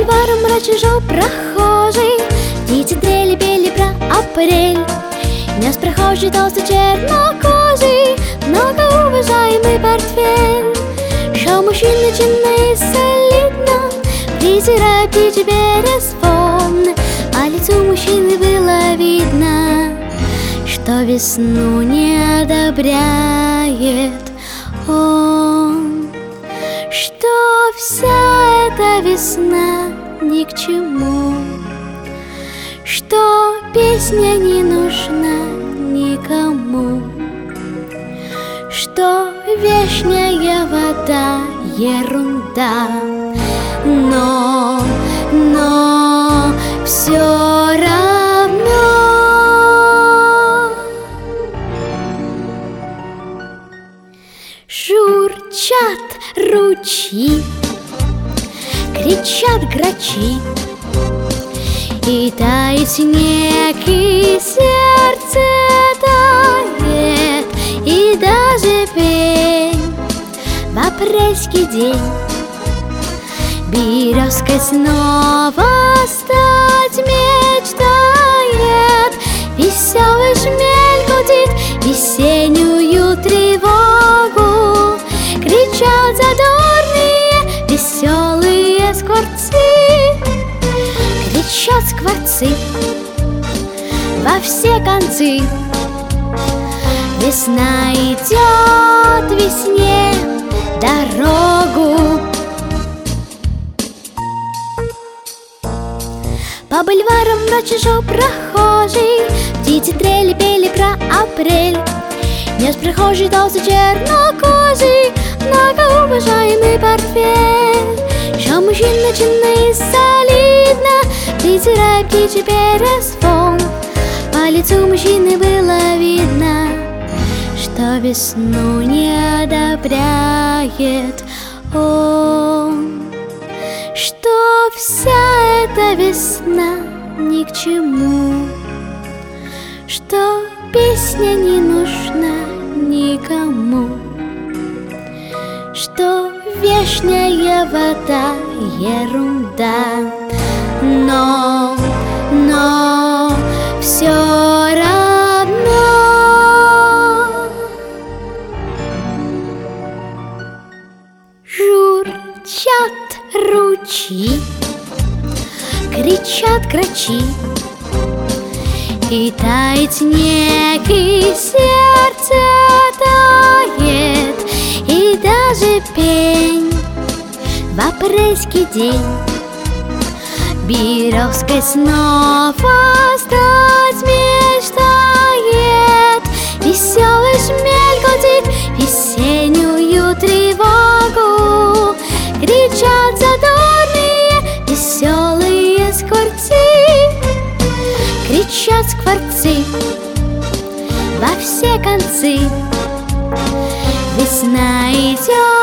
бульварам бродил прохожий, птицы трели пели про апрель. Нес прохожий толстый чернокожий, многоуважаемый портфель. Шел мужчина чинно и солидно, презирая птичий перезвон. По лицу мужчины было видно, что весну не одобряет он, что вся эта весна ни к чему, что песня не нужна никому, что вешняя вода ерунда. Но все равно журчат ручьи, кричат грачи, и тает снег, и сердце тает, и даже пень в апрельский день березкой снова стать мечтает. Веселый шмель гудит весеннюю тревогу, кричат задорные веселые скворцы, кричат скворцы во все концы. Весна идет весне дорогу. По бульварам бродил прохожий, птицы трели пели про апрель. Нес прохожий толстый чернокожий, многоуважаемый портфель. Шел мужчина чинно и солидно, презирая птичий перезвон. По лицу мужчины было видно, что весну не одобряет он, что вся эта весна ни к чему, что песня не нужна никому, что вешняя вода ерунда. Но все равно журчат ручьи, кричат грачи, и тает снег, и сердце тает, и даже пень в апрельский день березкой снова стать мечтает. Веселый шмель гудит весеннюю тревогу, кричат задорные веселые скворцы, кричат скворцы во все концы. Весна идет